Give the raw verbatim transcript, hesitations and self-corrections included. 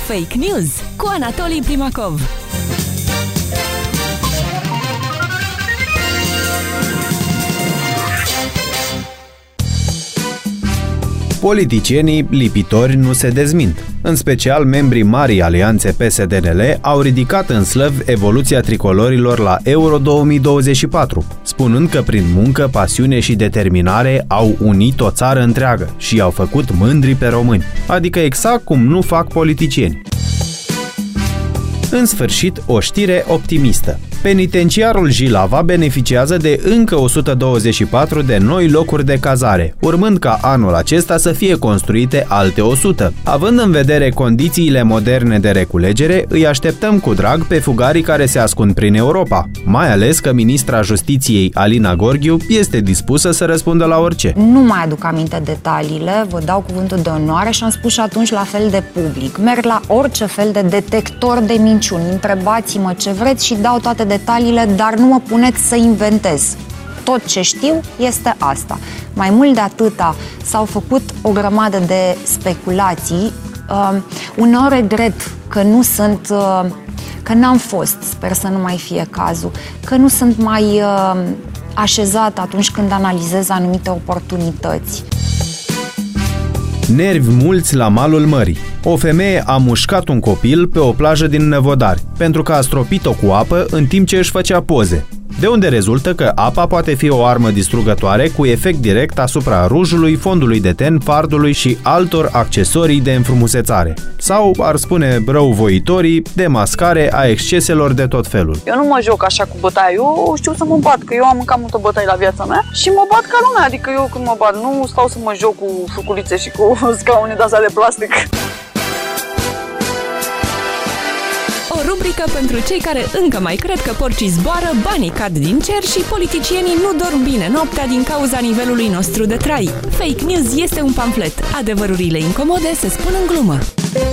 Fake News cu Anatolii Primacov. Politicienii lipitori nu se dezmint. În special, membrii Marii Alianțe P S D N L au ridicat în slăv evoluția tricolorilor la Euro două mii douăzeci și patru, spunând că prin muncă, pasiune și determinare au unit o țară întreagă și i-au făcut mândri pe români, adică exact cum nu fac politicieni. În sfârșit, o știre optimistă. Penitenciarul Jilava beneficiază de încă o sută douăzeci și patru de noi locuri de cazare, urmând ca anul acesta să fie construite alte o sută. Având în vedere condițiile moderne de reculegere, îi așteptăm cu drag pe fugarii care se ascund prin Europa, mai ales că ministra Justiției Alina Gorghiu este dispusă să răspundă la orice. Nu mai aduc aminte detaliile, vă dau cuvântul de onoare și am spus și atunci la fel de public. Merg la orice fel de detector de minciuni, întrebați-mă ce vreți și dau toate detaliile, dar nu mă puneți să inventez. Tot ce știu este asta. Mai mult de atâta, s-au făcut o grămadă de speculații. Uh, uneori regret că nu sunt, uh, că n-am fost, sper să nu mai fie cazul, că nu sunt mai uh, așezat atunci când analizez anumite oportunități. Nervi mulți la malul mării. O femeie a mușcat un copil pe o plajă din Năvodari, pentru că a stropit-o cu apă în timp ce își făcea poze. De unde rezultă că apa poate fi o armă distrugătoare cu efect direct asupra rujului, fondului de ten, fardului și altor accesorii de înfrumusețare. Sau, ar spune răuvoitorii, demascare a exceselor de tot felul. Eu nu mă joc așa cu bătaie, eu știu să mă bat, că eu am mâncat multă bătaie la viața mea și mă bat ca lumea, adică eu când mă bat nu stau să mă joc cu furculițe și cu scaune de-astea de plastic. O rubrică pentru cei care încă mai cred că porcii zboară, banii cad din cer și politicienii nu dorm bine noaptea din cauza nivelului nostru de trai. Fake News este un pamflet. Adevărurile incomode se spun în glumă.